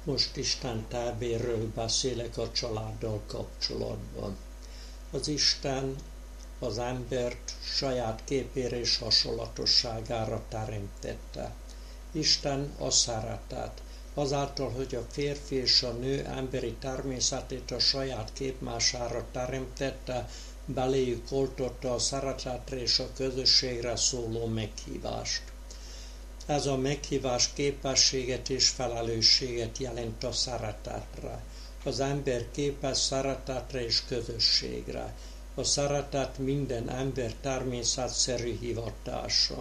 Most Isten tervéről beszélek a családdal kapcsolatban. Az Isten az embert saját képére és hasonlatosságára teremtette. Isten a szeretet. Azáltal, hogy a férfi és a nő emberi természetét a saját képmására teremtette, beléjük oltotta a szeretetre és a közösségre szóló meghívást. Ez a meghívás képességet és felelősséget jelent a szeretetre. Az ember képes szeretetre és közösségre. A szeretet minden ember természetszerű hivatása.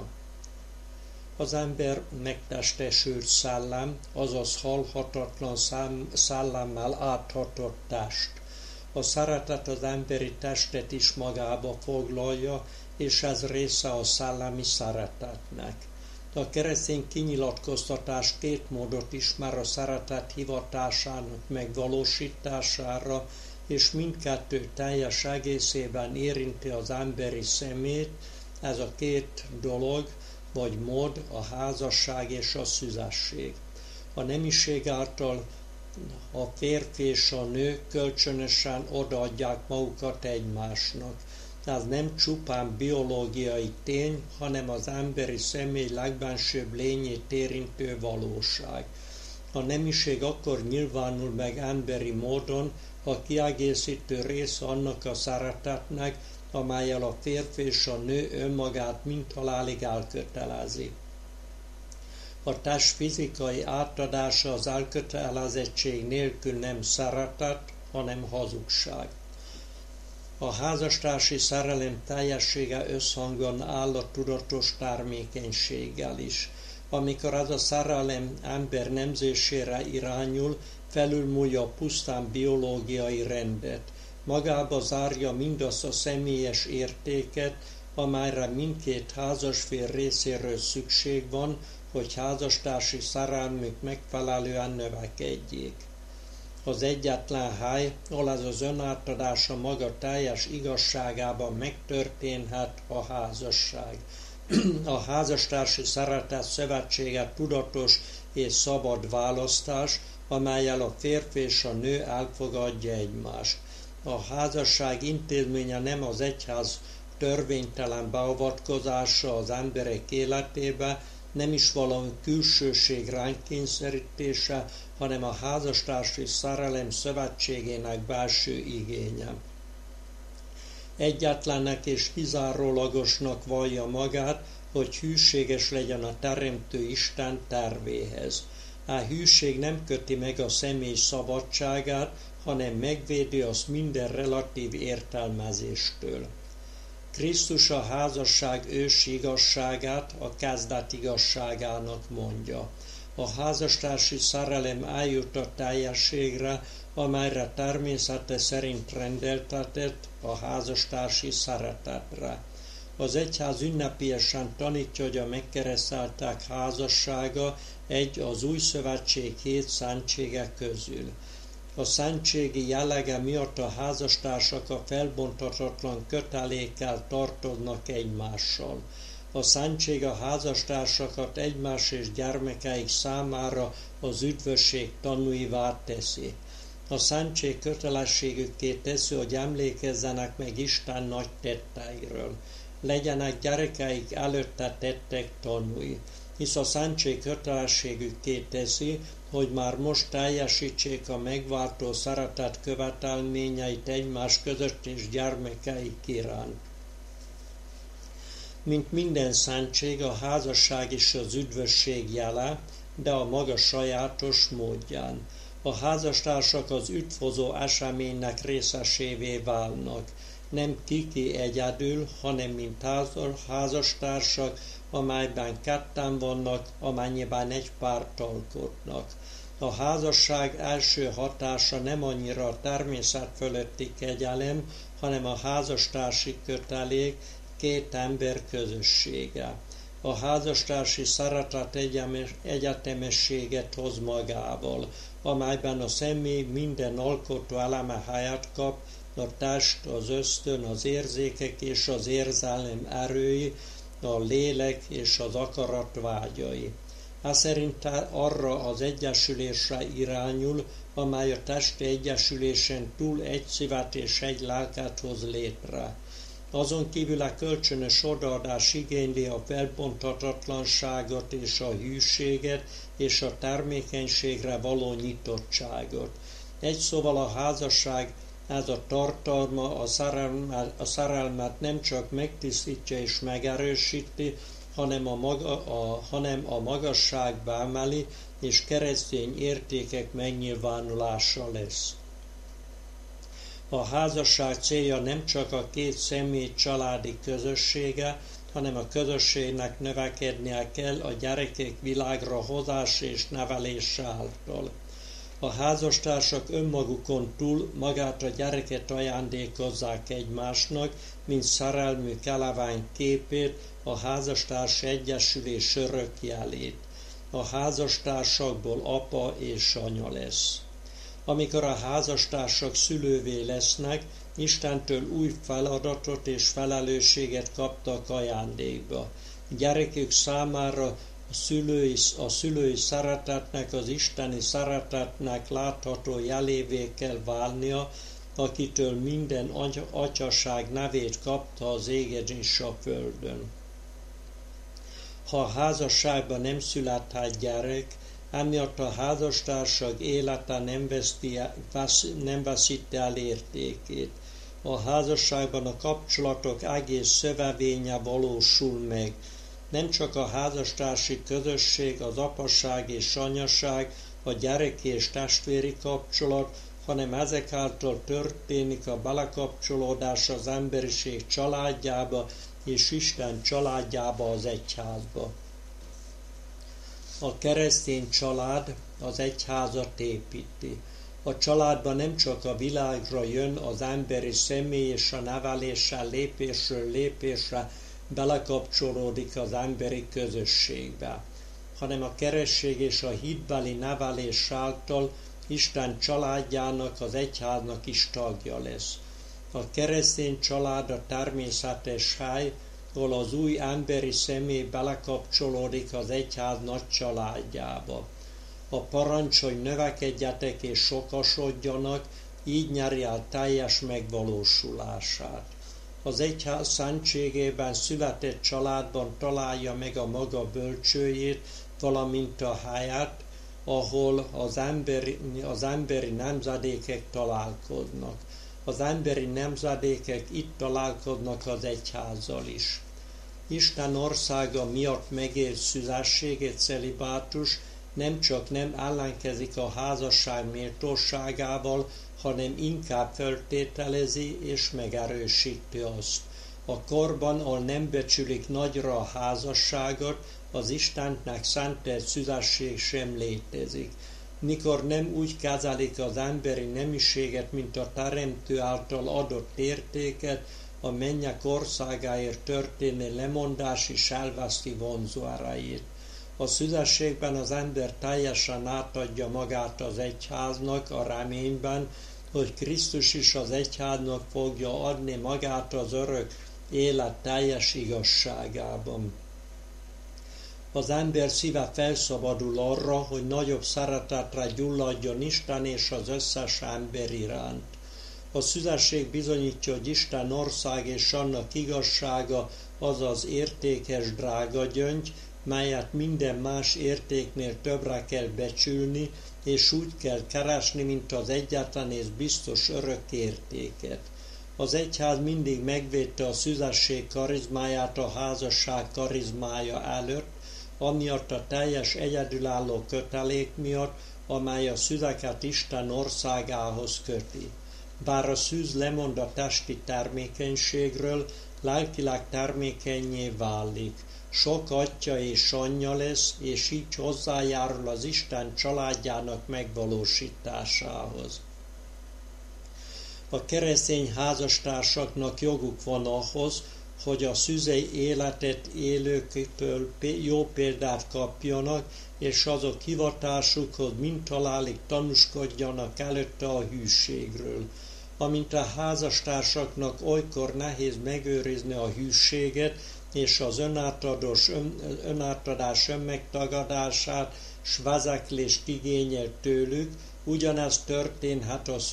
Az ember megtestesült szellem, azaz halhatatlan szellemmel áthatott test. A szeretet az emberi testet is magába foglalja, és ez része a szellemi szeretetnek. A keresztény kinyilatkoztatás két módot ismer a szeretet hivatásának megvalósítására, és mindkettő teljes egészében érinti az emberi szemét. Ez a két dolog, vagy mód, a házasság és a szüzesség. A nemiség által a férfi és a nő kölcsönösen odaadják magukat egymásnak. Ez nem csupán biológiai tény, hanem az emberi személy legbensőbb lényét érintő valóság. A nemiség akkor nyilvánul meg emberi módon, ha kiegészítő része annak a szeretetnek, amellyel a férfi és a nő önmagát mindhalálig elkötelezi. A test fizikai átadása az elkötelezettség nélkül nem szeretet, hanem hazugság. A házastársi szerelem teljessége összhangban áll a tudatos termékenységgel is. Amikor ez a szerelem ember nemzésére irányul, felülmúlja a pusztán biológiai rendet. Magába zárja mindazt a személyes értéket, amelyre mindkét házasfél részéről szükség van, hogy házastársi szerelmük megfelelően növekedjék. Az egyetlen hely, ahol ez az önátadás a maga teljes igazságában megtörténhet, a házasság. A házastársi szeretet szövetsége tudatos és szabad választás, amellyel a férfi és a nő elfogadja egymást. A házasság intézménye nem az egyház törvénytelen beavatkozása az emberek életébe, nem is valami külsőség ránk kényszerítése, hanem a házastársi szerelem szövetségének belső igénye. Egyetlennek és kizárólagosnak vallja magát, hogy hűséges legyen a teremtő Isten tervéhez. A hűség nem köti meg a személy szabadságát, hanem megvédi azt minden relatív értelmezéstől. Krisztus a házasság ősi igazságát a kezdet igazságának mondja. A házastársi szerelem eljut a teljességre, amelyre természete szerint rendeltetett, a házastársi szeretetre. Az egyház ünnepélyesen tanítja, hogy a megkereszteltek házassága egy az új szövetség 7 szentsége közül. A szentségi jellege miatt a házastársak a felbonthatatlan kötelékkel tartoznak egymással. A szentség a házastársakat egymás és gyermekeik számára az üdvösség tanúivá teszi. A szentség kötelességükké teszi, hogy emlékezzenek meg Isten nagy tetteiről. Legyenek gyerekeik előtte tettek tanúi, hisz a szentség kötelességükké teszi, hogy már most teljesítsék a megváltó szeretet követelményeit egymás között és gyermekeik iránt. Mint minden szentség, a házasság is az üdvösség jele, de a maga sajátos módján. A házastársak az üdvhozó eseménynek részesévé válnak, nem kiki egyedül, hanem mint házastársak, amelyben ketten vannak, amennyiben egy párt alkotnak. A házasság első hatása nem annyira a természet fölötti kegyelem, hanem a házastársi kötelék, két ember közössége. A házastársi szeretet egyetemességet hoz magával, amelyben a személy minden alkotó eleme helyet kap, a test, az ösztön, az érzékek és az érzelem erői, a lélek és az akarat vágyai. szerint arra az egyesülésre irányul, amely a testi egyesülésen túl egy szívet és egy lelket hoz létre. Azon kívül a kölcsönös odaadás igényli a felbonthatatlanságot és a hűséget és a termékenységre való nyitottságot. Egy szóval a házasság, ez a tartalma a szerelmet nem csak megtisztítja és megerősíti, hanem a magasságba emeli, és keresztény értékek megnyilvánulása lesz. A házasság célja nem csak a két személy családi közössége, hanem a közösségnek növekednie kell a gyerekek világra hozás és nevelése által. A házastársak önmagukon túl magát a gyereket ajándékozzák egymásnak, mint szerelmük elevány képét, a házastárs egyesülés örökjelét. A házastársakból apa és anya lesz. Amikor a házastársak szülővé lesznek, Istentől új feladatot és felelősséget kaptak ajándékba. Gyerekük számára a szülői szeretetnek, az isteni szeretetnek látható jelévé kell válnia, akitől minden atyaság nevét kapta az égen és a földön. Ha a házasságban nem születhet gyerek, emiatt a házastársak élete nem veszíti el értékét. A házasságban a kapcsolatok egész szövevénye valósul meg. Nem csak a házastársi közösség, az apaság és anyaság, a gyereki és testvéri kapcsolat, hanem ezek által történik a belekapcsolódás az emberiség családjába és Isten családjába, az egyházba. A keresztény család az egyházat építi. A családban nem csak a világra jön az emberi személy és a neveléssel lépésről lépésre belekapcsolódik az emberi közösségbe, hanem a keresztség és a hitbeli nevelés által Isten családjának, az egyháznak is tagja lesz. A keresztény család a természetes hely, ahol az új emberi személy belekapcsolódik az egyház nagy családjába. A parancs, hogy növekedjetek és sokasodjanak, így nyeri el teljes megvalósulását. Az egyház szentségében született családban találja meg a maga bölcsőjét, valamint a helyet, ahol az emberi nemzedékek találkoznak. Az emberi nemzedékek itt találkoznak az egyházzal is. Isten országa miatt megélt szüzesség egy celibátus nem csak nem ellenkezik a házasság méltóságával, hanem inkább feltételezi és megerősíti azt. A korban, ahol nem becsülik nagyra a házasságot, az Istennek szentelt szüzesség sem létezik. Mikor nem úgy kezelik az emberi nemiséget, mint a Teremtő által adott értéket, a mennyek országáért történő lemondás is elveszti vonzó erejét. A szüzességben az ember teljesen átadja magát az egyháznak a reményben, hogy Krisztus is az egyháznak fogja adni magát az örök élet teljes igazságában. Az ember szíve felszabadul arra, hogy nagyobb szeretetre gyulladjon Isten és az összes ember iránt. A szüzesség bizonyítja, hogy Isten ország és annak igazsága az az értékes drága gyöngy, melyet minden más értéknél többre kell becsülni, és úgy kell keresni, mint az egyetlen és biztos örök értéket. Az egyház mindig megvédte a szüzesség karizmáját a házasság karizmája előtt, amiatt a teljes egyedülálló kötelék miatt, amely a szüzeket Isten országához köti. Bár a szűz lemond a testi termékenységről, lelkileg termékennyé válik. Sok atya és anyja lesz, és így hozzájárul az Isten családjának megvalósításához. A keresztény házastársaknak joguk van ahhoz, hogy a szüzei életet élőktől jó példát kapjanak, és azok hivatásukhoz mintalálig tanúskodjanak előtte a hűségről. Amint a házastársaknak olykor nehéz megőrizni a hűséget, és az önátadás önmegtagadását, s vezeklést igényel tőlük, ugyanez történhet a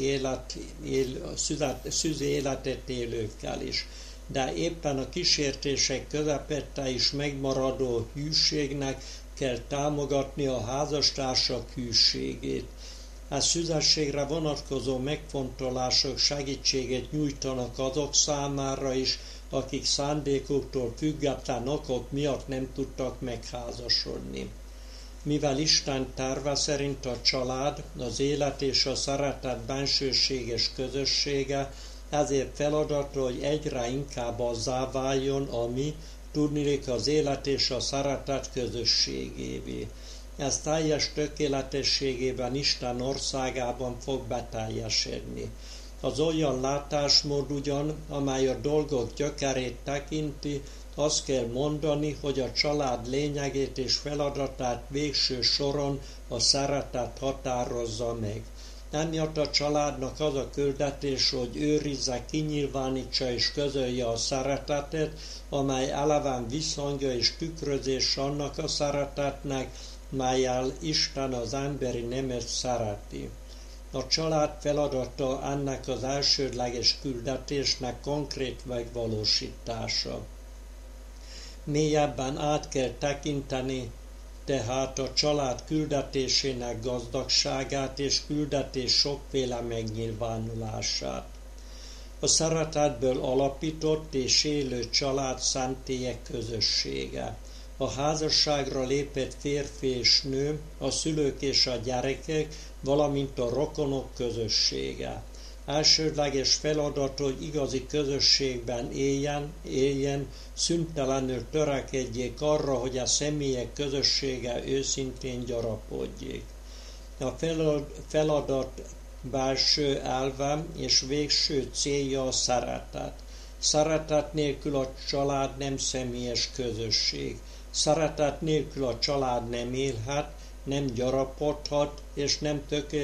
szűzi életet élőkkel is. De éppen a kísértések közepette is megmaradó hűségnek kell támogatni a házastársak hűségét. A szüzességre vonatkozó megfontolások segítséget nyújtanak azok számára is, akik szándékuktól független okok miatt nem tudtak megházasodni. Mivel Isten terve szerint a család, az élet és a szeretet bensőséges közössége, ezért feladata, hogy egyre inkább azzá váljon, ami tudniillik az élet és a szeretet közösségévé. Ez teljes tökéletességében Isten országában fog beteljesedni. Az olyan látásmód ugyan, amely a dolgok gyökerét tekinti, azt kell mondani, hogy a család lényegét és feladatát végső soron a szeretet határozza meg. Emiatt a családnak az a küldetés, hogy őrizze, kinyilvánítsa és közölje a szeretetet, amely eleven visszhangja és tükrözés annak a szeretetnek, mellyel Isten az emberi nemet szereti. A család feladata ennek az elsődleges küldetésnek konkrét megvalósítása. Mélyebben át kell tekinteni tehát a család küldetésének gazdagságát és küldetés sokféle megnyilvánulását. A szeretetből alapított és élő család szentélyek közössége. A házasságra lépett férfi és nő, a szülők és a gyerekek, valamint a rokonok közössége. Elsődleges feladat, hogy igazi közösségben éljen, szüntelenül törekedjék arra, hogy a személyek közössége őszintén gyarapodjék. A feladat belső elve és végső célja a szeretet. Szeretet nélkül a család nem személyes közösség. Szeretet nélkül a család nem élhet, nem gyarapodhat, és nem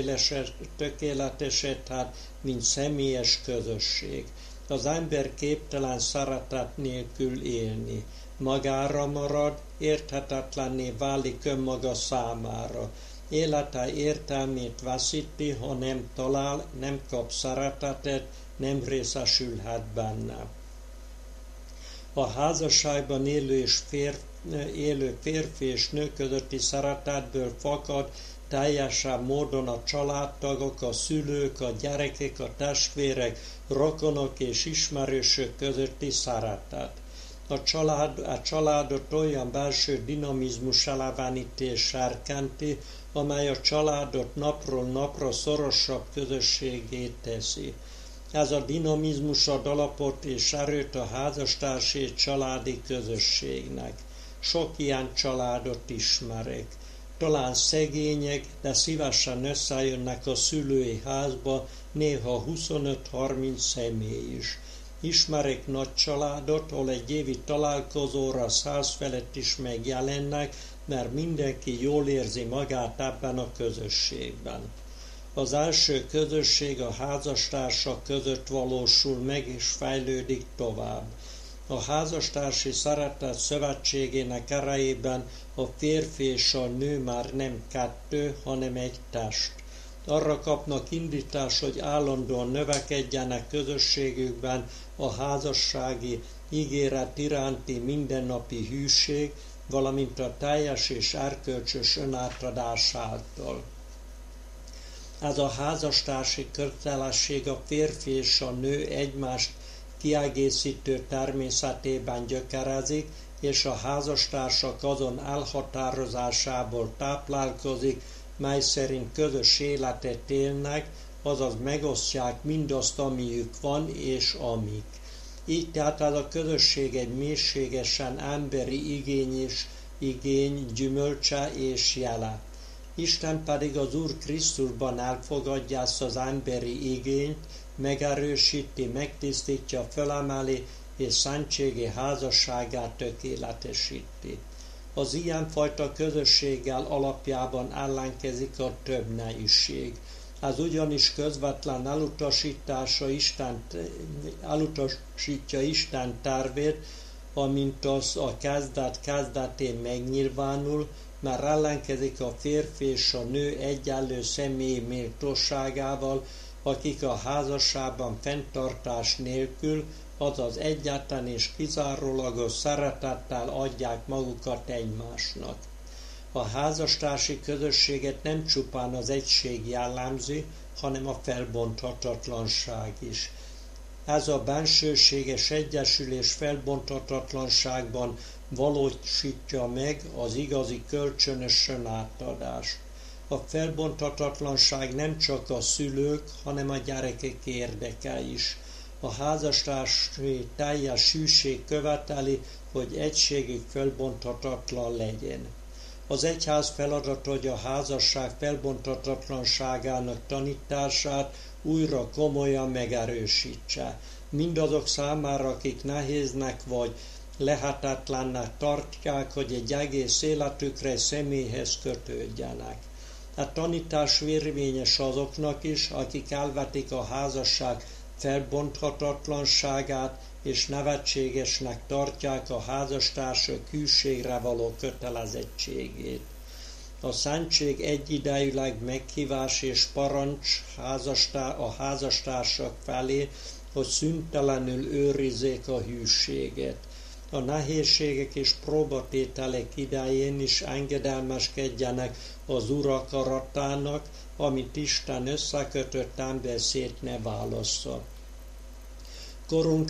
tökéletesedhet, mint személyes közösség. Az ember képtelen szeretet nélkül élni. Magára marad, érthetetlenné válik önmaga számára. Élete értelmét veszíti, ha nem talál, nem kap szeretetet, nem részesülhet benne. A házasságban élő férfi és nő közötti szeretetből fakad teljesen módon a családtagok, a szülők, a gyerekek, a testvérek, rokonok és ismerősök közötti szeretet. A családot olyan belső dinamizmus elevenítés serkenti, amely a családot napról napra szorosabb közösségé teszi. Ez a dinamizmus ad alapot és erőt a házastársi családi közösségnek. Sok ilyen családot ismerek. Talán szegények, de szívesen összejönnek a szülői házba, néha 25-30 személy is. Ismerek nagy családot, ahol egy évi találkozóra 100 felett is megjelennek, mert mindenki jól érzi magát ebben a közösségben. Az első közösség a házastársak között valósul meg és fejlődik tovább. A házastársi szeretet szövetségének erejében a férfi és a nő már nem kettő, hanem egy test. Arra kapnak indítást, hogy állandóan növekedjenek közösségükben a házassági ígéret iránti mindennapi hűség, valamint a teljes és erkölcsös önátadás által. Ez a házastársi kötelesség a férfi és a nő egymást kiegészítő természetében gyökerezik, és a házastársak azon elhatározásából táplálkozik, mely szerint közös életet élnek, azaz megosztják mindazt, amiük van és amik. Így tehát ez a közösség egy mélységesen emberi igény, gyümölcse és jele. Isten pedig az Úr Krisztusban elfogadja ezt az emberi igényt, megerősíti, megtisztítja, felemeli, és szentségi házasságát tökéletesíti. Az ilyenfajta közösséggel alapjában ellenkezik a többneiség. Ez ugyanis közvetlen elutasítja Isten tervét, amint az a kezdetén megnyilvánul, már ellenkezik a férfi és a nő egyenlő személyi méltóságával, akik a házasságban fenntartás nélkül, azaz egyáltalán és kizárólagos szeretettel adják magukat egymásnak. A házastársi közösséget nem csupán az egység jellemzi, hanem a felbonthatatlanság is. Ez a bensőséges egyesülés felbonthatatlanságban valósítja meg az igazi kölcsönösen átadást. A felbonthatatlanság nem csak a szülők, hanem a gyerekek érdeke is. A házastársi teljes hűség követeli, hogy egységük felbonthatatlan legyen. Az egyház feladata, hogy a házasság felbonthatatlanságának tanítását újra komolyan megerősítse. Mindazok számára, akik nehéznek vagy lehetetlennek tartják, hogy egy egész életükre személyhez kötődjenek. A tanítás érvényes azoknak is, akik elvetik a házasság felbonthatatlanságát, és nevetségesnek tartják a házastársak hűségre való kötelezettségét. A szentség egyidejűleg meghívás és parancs a házastársak felé, hogy szüntelenül őrizzék a hűséget. A nehézségek és próbatételek idején is engedelmeskedjenek az Úr akaratának, amit Isten összekötött ember szét ne válassza. Korunk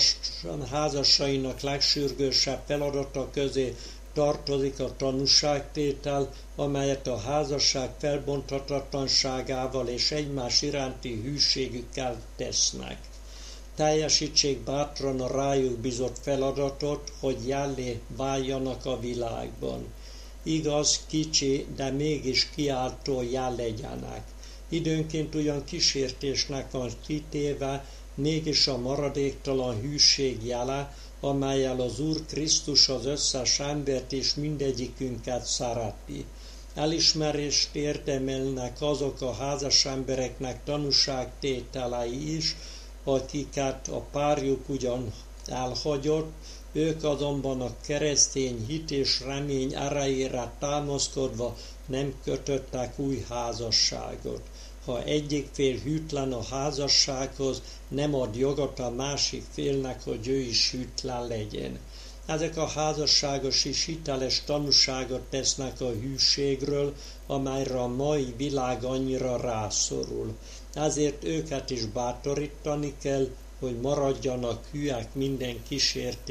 házasainak legsürgősebb feladata közé tartozik a tanúságtétel, amelyet a házasság felbonthatatlanságával és egymás iránti hűségükkel tesznek. Teljesítsék bátran a rájuk bizott feladatot, hogy jellé váljanak a világban. Igaz, kicsi, de mégis kiáltó jel legyenek. Időnként ugyan kísértésnek van kitéve, mégis a maradéktalan hűség jele, amellyel az Úr Krisztus az összes embert és mindegyikünket szereti. Elismerést érdemelnek azok a házas embereknek tanúságtételei is, akiket a párjuk ugyan elhagyott, ők azonban a keresztény hit és remény erejére támaszkodva nem kötöttek új házasságot. Ha egyik fél hűtlen a házassághoz, nem ad jogot a másik félnek, hogy ő is hűtlen legyen. Ezek a házasságos és hiteles tanúságot tesznek a hűségről, amelyre a mai világ annyira rászorul. Ezért őket is bátorítani kell, hogy maradjanak hűek minden kísértés